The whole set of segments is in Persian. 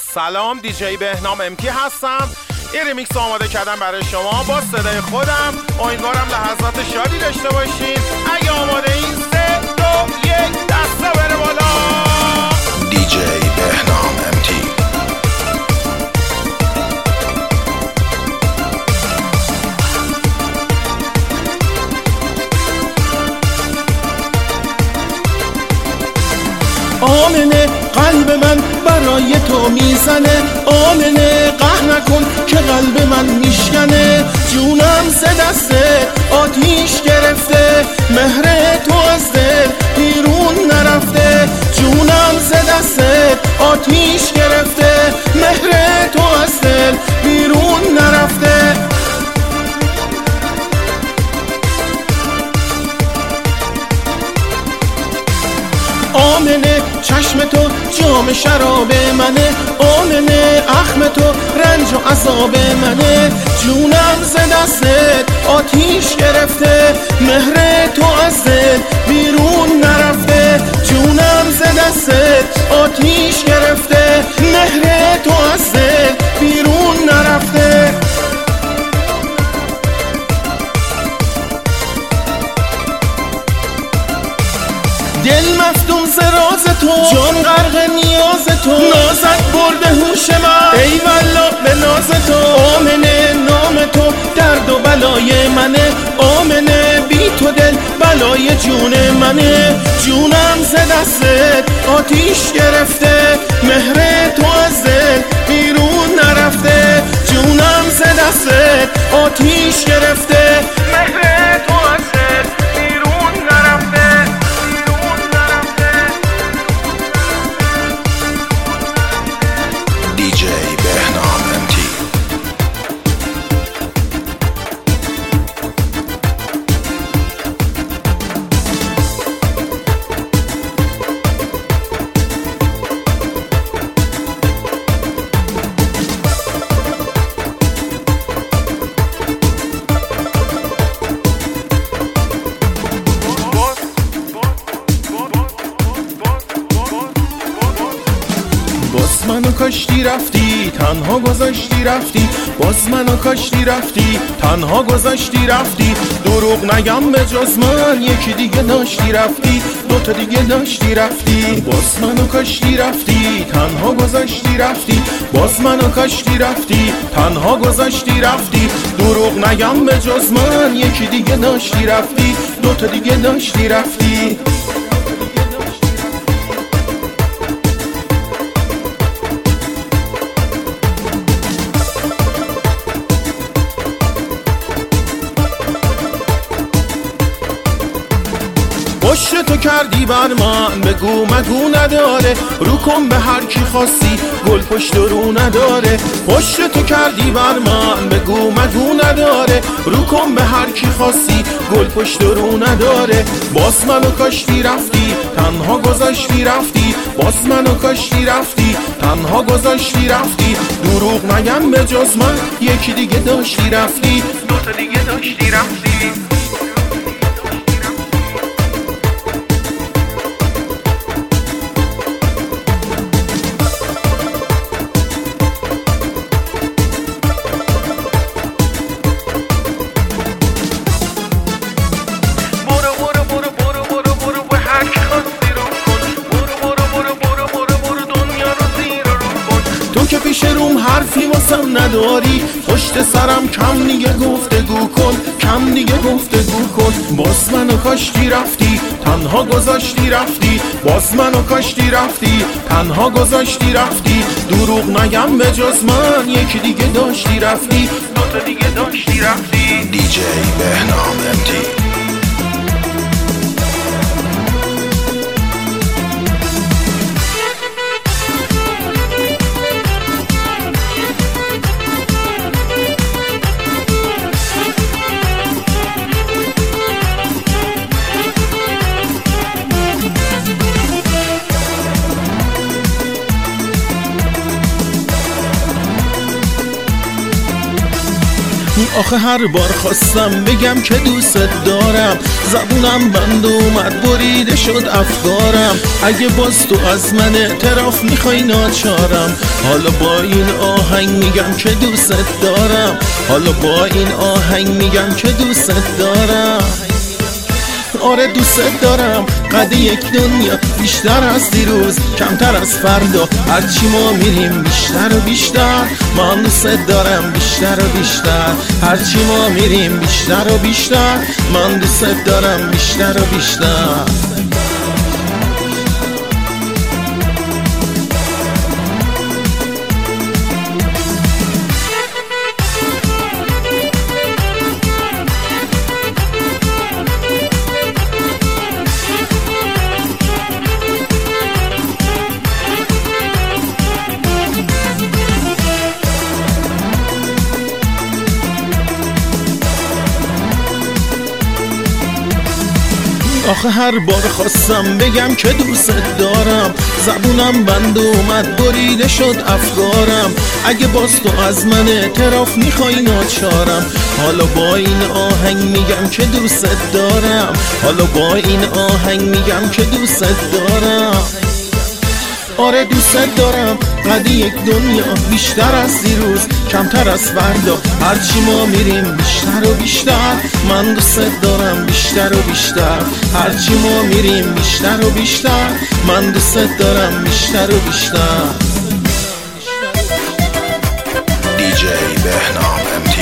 سلام، دیجی بهنام امتی هستم. این ریمیکس آماده کردم برای شما با صدای خودم. امیدوارم لحظات شادی داشته باشین. اگه آماده این 3 2 1 دسته بره بالا. دیجی بهنام امتی. آمنه قلب من برای تو میزنه، آمنه قهر نکن که قلب من میشکنه. جونم ز دسته آتیش گرفته، مهر تو از دل بیرون نرفته. جونم ز دسته آتیش گرفته، مهر تو از دل بیرون نرفته. آمنه چشم تو جام شراب منه، آمنه اخم تو رنج و عذاب منه. جونم ز دستت آتیش گرفته، مهر تو از دل بیرون نرفته. جونم ز دستت آتیش گرفته، مهر تو از دل بیرون نرفته. دل مفتون ز راز تو، جان غرق نیاز تو، نازت برده هوش من ای والله به ناز تو. آمنه نام تو درد و بلای منه، آمنه بی تو دل بلای جون منه. جونم ز دستت آتیش گرفته، مهر تو از دل بیرون نرفته. جونم ز دستت آتیش گرفته، مهر تو از دل بیرون نرفته. دیجی بهنام امتی. باز منو کاشتی رفتی، تنها گذاشتی رفتی. باز منو کاشتی رفتی، تنها گذاشتی رفتی. دروغ نگم به جز من یکی دیگه داشتی رفتی، دوتا دیگه داشتی رفتی. باز منو کاشتی رفتی، تنها گذاشتی رفتی. باز منو کاشتی رفتی، تنها گذاشتی رفتی. دروغ نگم به جز من یکی دیگه داشتی رفتی، دوتا دیگه داشتی رفتی. پشت تو کردی بر من، بگو مگو نداره. رو کن به هر کی خواستی، گل پشت رو نداره. پشت تو کردی بر من، بگو مگو نداره. رو کن به هر کی خواستی، گل پشت رو نداره. باز منو کاشتی رفتی، تنها گذاشتی رفتی. باز منو کاشتی رفتی، تنها گذاشتی رفتی. دروغ نگم به جز من یکی دیگه داشتی رفتی، دوتا دیگه داشتی رفتی. که پیش روم حرفی واسم نداری، پشت سرم کم دیگه گفتگو کن، کم دیگه گفتگو کن. باز منو کاشتی رفتی، تنها گذاشتی رفتی. باز منو کاشتی رفتی، تنها گذاشتی رفتی. دروغ نگم به جز من یکی دیگه داشتی رفتی، دوتا دیگه داشتی رفتی. دیجی بهنام امتی. آخه هر بار خواستم بگم که دوست دارم، زبونم بند اومد بریده شد افکارم. اگه باز تو از من اعتراف میخوای ناچارم، حالا با این آهنگ میگم که دوست دارم، حالا با این آهنگ میگم که دوست دارم. آره دوست دارم، قد یک دنیا بیشتر از دیروز، کمتر از فردا. هرچی ما میریم بیشتر و بیشتر، من دوست دارم بیشتر و بیشتر. هرچی ما میریم بیشتر و بیشتر، من دوست دارم بیشتر و بیشتر. آخه هر بار خواستم بگم که دوست دارم، زبونم بند اومد بریده شد افکارم. اگه باز تو از من اعتراف میخوای ناچارم، حالا با این آهنگ میگم که دوست دارم، حالا با این آهنگ میگم که دوست دارم. آره دوست دارم، قد یک دنیا بیشتر از دیروز، کمتر از فردا. هرچی ما میریم بیشتر و بیشتر، من دوست دارم بیشتر و بیشتر. هرچی ما میریم بیشتر و بیشتر، من دوست دارم بیشتر و بیشتر. DJ بهنام MT.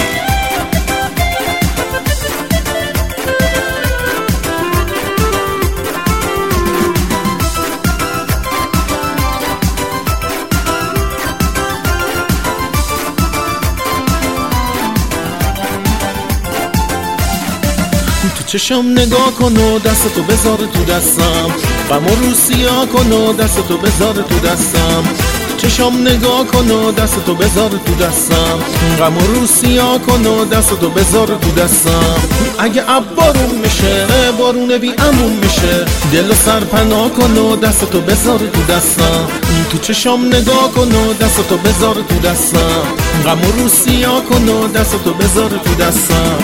چشم نگاه کن و دستتو بذار تو دستم، غم و رو سیاه کن و دستتو بذار تو دستم. چشم نگاه کن و دستتو بذار تو دستم، غم و رو سیاه کن و دستتو بذار تو دستم. اگه اب بارون میشه بارون بی امون میشه، دل و سر پناه کن و دستتو بذار تو دستم. تو چشم نگاه کن و دستتو بذار تو دستم، غم و رو سیاه کن و دستتو بذار تو دستم.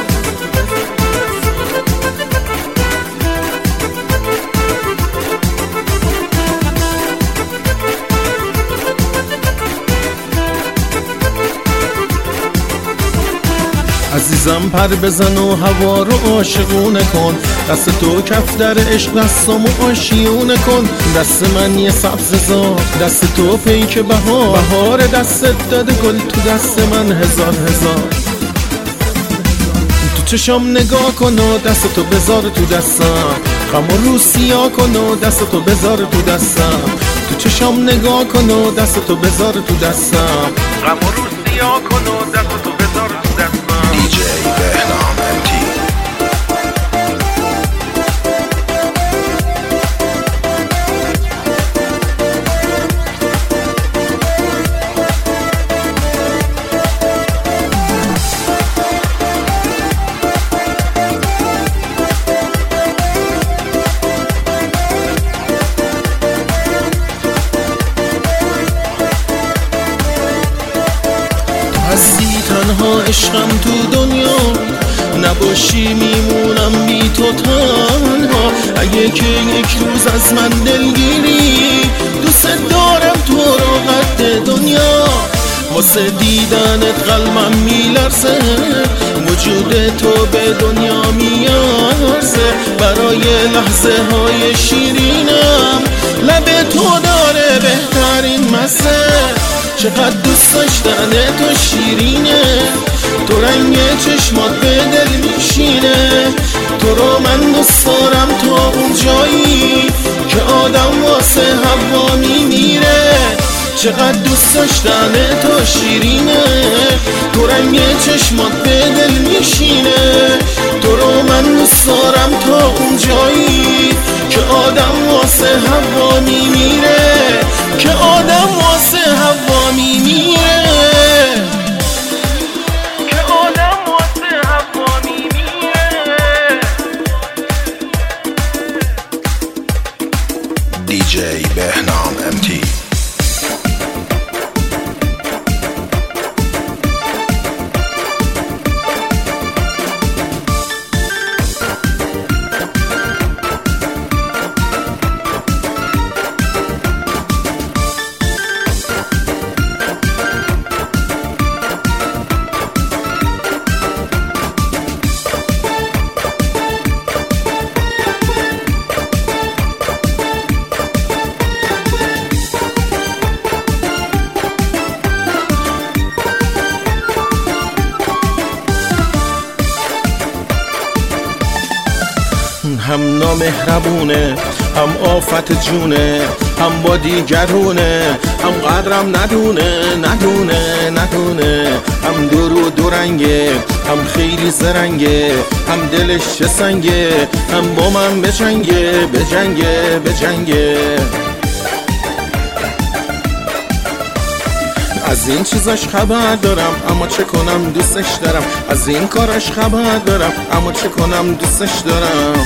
عزیزم پر بزن و هوا رو عاشقونه کن، دست تو کف در عشق دستامو آشیونه کن. دست من یه سبز زار، دست تو پیک بهار دستت داده گل تو دست من هزار هزار. تو چشم نگاه کن و دست تو بذار تو دستم، غم و رو سیاه کن و دست تو بذار تو دستم. تو چشم نگاه کن و دست تو بذار تو دستم، غم و رو سیاه کن و دست تو بذار تو دستم. DJ بهنام MT. هستی تنها عشقم تو دنیا، نباشی میمونم بی تو تنها. اگه که یک روز از من دلگیری، دوست دارم تو رو قد دنیا. واسه دیدنت قلبم میلرزه، وجود تو به دنیا میارزه. برای لحظه های شیرینم، لب تو داره بهترین مزه. چقدر دوست داشتن تو شیرینه، تو رنگ چشمات به دل میشینه. تو رو من دوست دارم تا اون جایی که آدم واسه هوا میمیره. چقدر دوست داشتن تو شیرینه، تو رنگ چشمات به دل میشینه. تو رو من دوست دارم تا اون جایی که آدم واسه هوا میمیره، که آدم واسه هوا میمیره، که آدم واسه هوا میمیره. DJ بهنام MT. هم نامهربونه، هم آفت جونه، هم با دیگرونه، هم قدرم ندونه، هم دو رنگه، هم خیلی زرنگه، هم دلش چه سنگه، هم با من بجنگه. از این چیزاش خبر دارم اما چه کنم دوستش دارم، از این کاراش خبر دارم اما چه کنم دوستش دارم.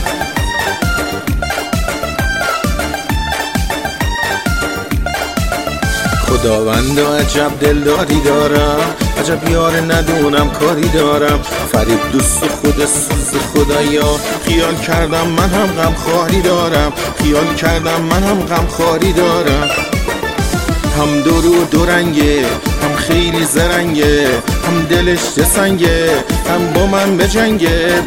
خداوند عجب دلداری دارم، عجب یار ندونم کاری دارم، فریب دوست خود سوز خدایا، خیال کردم من هم غم خاری دارم، هم دو رنگه، هم خیلی زرنگه، هم دلش چه سنگه، هم با من بجنگه،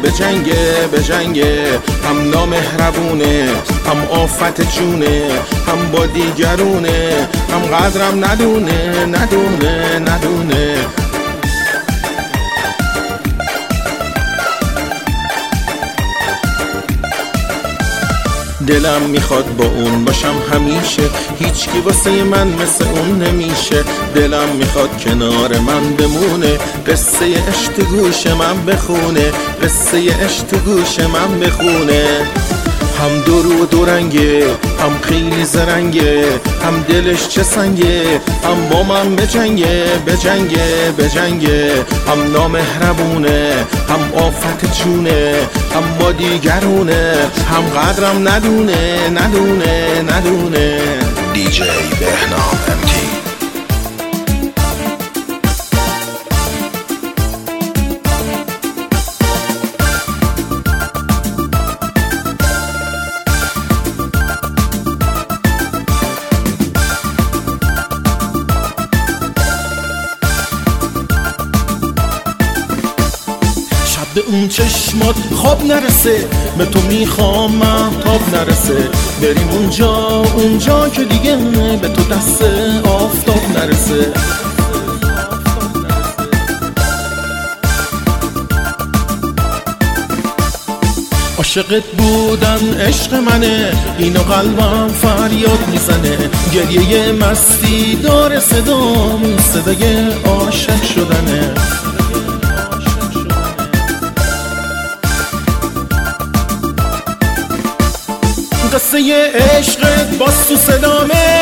هم نامهربونه، هم آفت جونه، هم با دیگرونه، هم قدرم ندونه. دلم میخواد با اون باشم همیشه، هیچکی واسه من مثل اون نمیشه. دلم میخواد کنار من بمونه، قصه عشق تو گوش من بخونه، هم دو رنگه، هم خیلی زرنگه، هم دلش چه سنگه، هم با من بجنگه، هم نامهربونه، هم آفت جونه، هم با دیگرونه، هم قدرم ندونه. DJ بهنام MT. به اون چشمات خواب نرسه، به تو میخوام مهتاب نرسه، بریم اونجا که دیگه به تو دست آفتاب نرسه. عاشقت بودن عشق منه، اینو قلبم فریاد میزنه، گریه مستی داره صدام، صدای عاشق شدنه. قصه عشقت باز تو صدامه،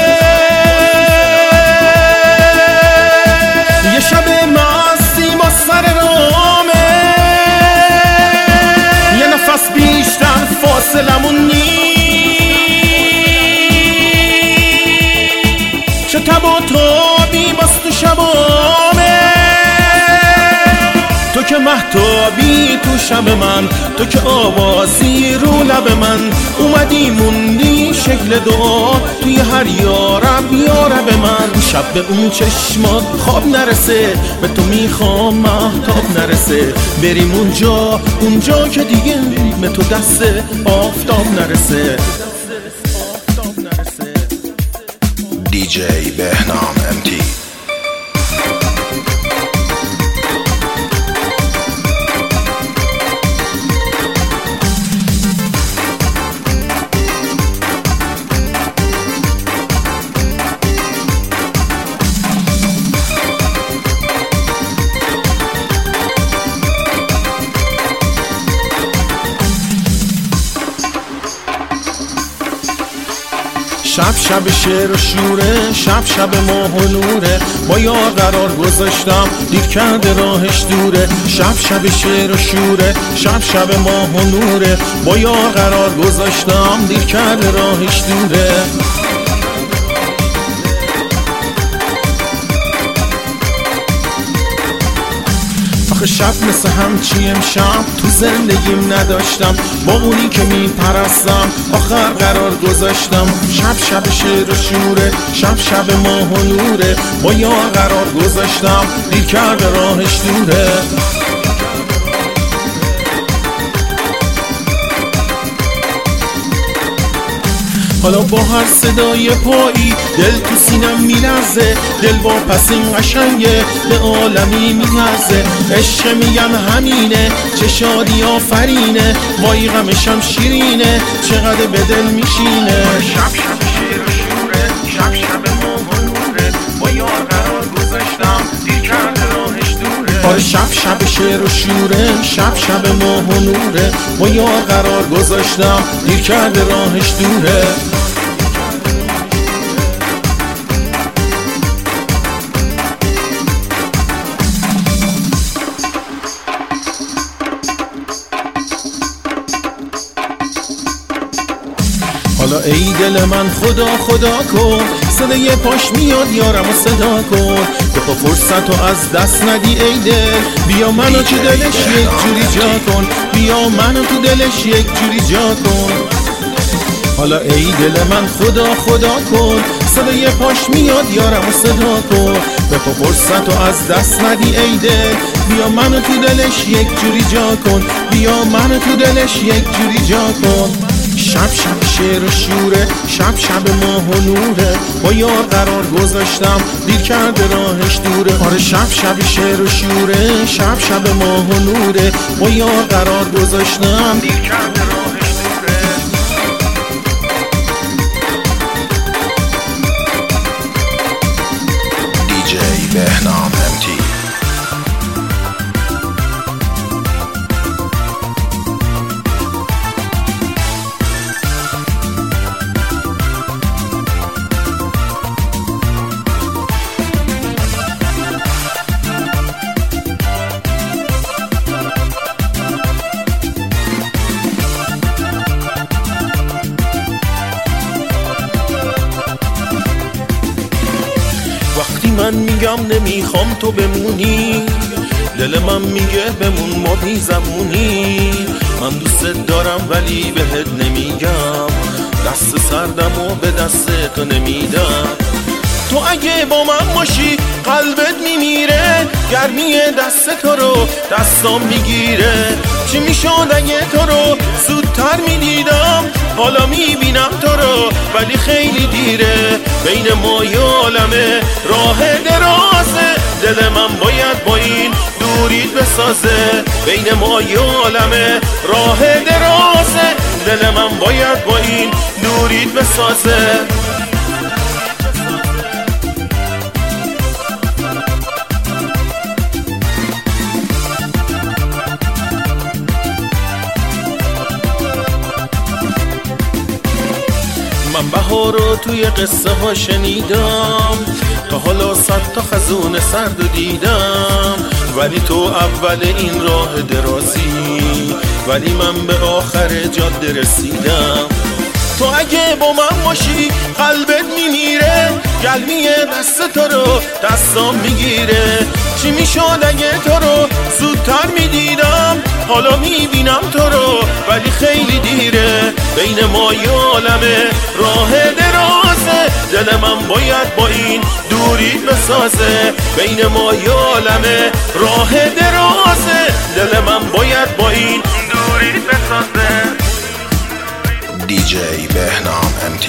یه شب مستی با سر رامه، یه نفس بیشتر فاصلمون نیست، چه تب و تابی باز تو شبامه، تو که مهتابی تو شب من، تو که آوازی رو لب من، اومدی موندی شکل دعا توی هر یارب من. شب به اون چشمات خواب نرسه، به تو میخوام مهتاب نرسه، بریم اونجا که دیگه به تو دست آفتاب نرسه. DJ بهنام MT. شب شعر و شوره، شب ماه و نوره، با یار قرار گذاشتم دیر کرده راهش دوره. شب شعر و شوره، شب ماه و نوره، با یار قرار گذاشتم دیر کرده راهش دوره. آخه شب مثل همچی امشب تو زندگیم نداشتم، با اونی که میپرستم آخر قرار گذاشتم. شب شعر و شوره، شب ماه و نوره، با یار قرار گذاشتم دیر کرده راهش دوره. حالا با هر صدای پایی دل تو سینم میلرزه، دل با پس این قشنگه به عالمی میلرزه. عشق میگم همینه، چه شادی آفرینه، وای غمشم شیرینه، چقدر به دل میشینه. شب شب شیر و شوره، شب شب ماه و نوره، با یار قرار گذاشتم دیر کرده راهش دوره. آره شب شب شیر و شوره، شب شب ماه و نوره، با یار قرار گذاشتم دیر کرده راهش دوره. حالا ای دل من خدا خدا کن، صدای پاش میاد یارم و صدا کن. تو فرصت رو از دست ندی ای دل، بیا منو تو دلش یک جوری جا کن، بیا منو تو دلش یک جوری جا کن. حالا ای دل من خدا خدا کن، صدای پاش میاد یارم و صدا کن. تو فرصت رو از دست ندی ای دل، بیا منو تو دلش یک جوری جا کن، بیا منو تو دلش یک جوری جا کن. شب شب شیر و شوره، شب شب ماه و نوره، با یار قرار گذاشتم دیر کرده راهش دوره. آره شب شب شیر و شوره، شب شب ماه و نوره، با یار قرار گذاشتم دیر کرده راهش دوره. DJ بهنام MT. وقتی من میگم نمیخوام تو بمونی، دل من میگه بمون ما بی زمونی. من دوست دارم ولی بهت نمیگم، دست سردم و به دست تو نمیدم. تو اگه با من باشی قلبت میمیره، گرمی دست تو رو دستام میگیره. چی میشد اگه تو رو زودتر میدیدم، حالا میبینم تو رو ولی خیلی دیره. بین ما یه عالمه راه درازه، دل من باید با این دوریت بسازه. بین ما یه عالمه راه درازه، دل من باید با این دوریت بسازه. من بهار رو توی قصه ها شنیدم، تا حالا 100 تا خزون سرد رو دیدم. ولی تو اول این راه درازی، ولی من به آخر جاده رسیدم. تو اگه با من باشی قلبت میمیره، گلمی دست تو رو دستام میگیره. چی میشد اگه تو رو زودتر میدیدم، حالا میبینم تو رو ولی خیلی دیره. بین ما یه عالمه راه درازه، دل من باید با این دوری بسازه. بین ما یه عالمه راه درازه، دل من باید با این دوری بسازه. DJ بهنام MT.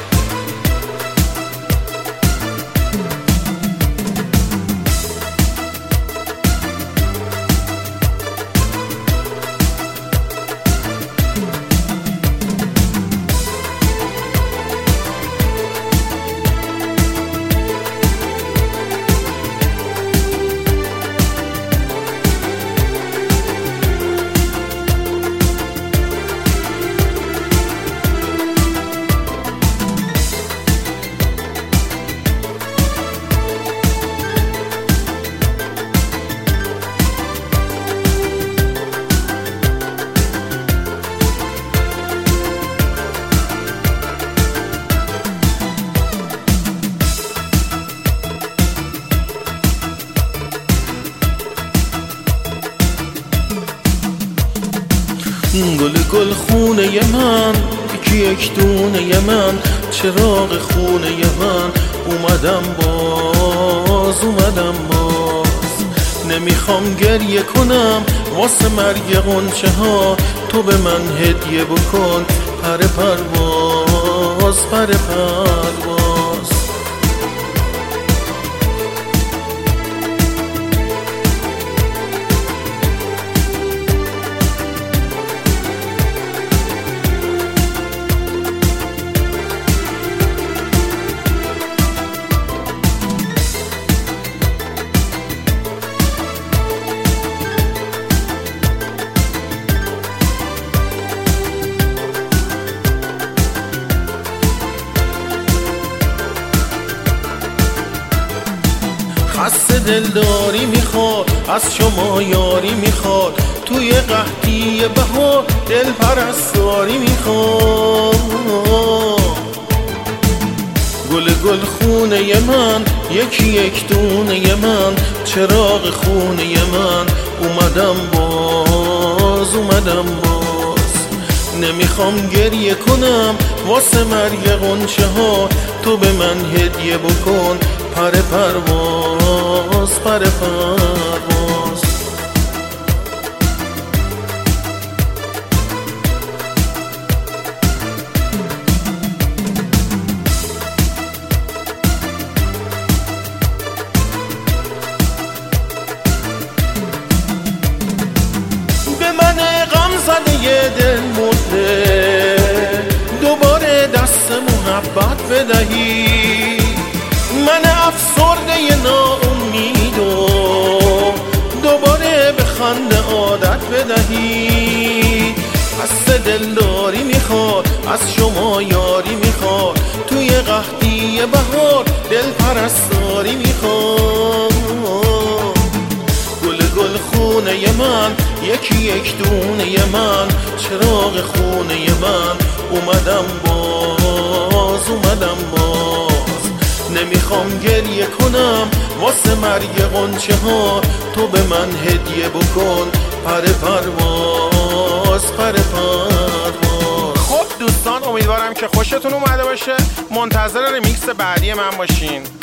گل گل خونه من، یکی یک دونه من، چراغ خونه من. اومدم باز نمیخوام گریه کنم واسه مرگ غنچه ها. تو به من هدیه بکن پر پرواز پر پرواز. خسته دلداری میخواد، از شما یاری میخواد، توی قحطی بهار دل پرستاری میخواد. گل گل خونه من، یکی یک دونه من، چراغ خونه من، اومدم باز. نمیخوام گریه کنم واسه مرگ غنچه ها، تو به من هدیه بکن پر پرواز. به من غم زده یه دل مرده، دوباره دست محبت بدهی. من افسرده ی ناامیدو دوباره به خنده عادت بدهی. قصد دلداری میخواد، از شما یاری میخواد، توی قحطی بهار دل پرستاری میخواد. گل گل خونه ی من، یکی یک دونه ی من، چراغ خونه ی من، اومدم باز. نمیخوام گریه کنم واسه مرگ غنچه ها، تو به من هدیه بکن پر پرواز. خب دوستان، امیدوارم که خوشتون اومده باشه. منتظر ریمیکس بعدی من باشین.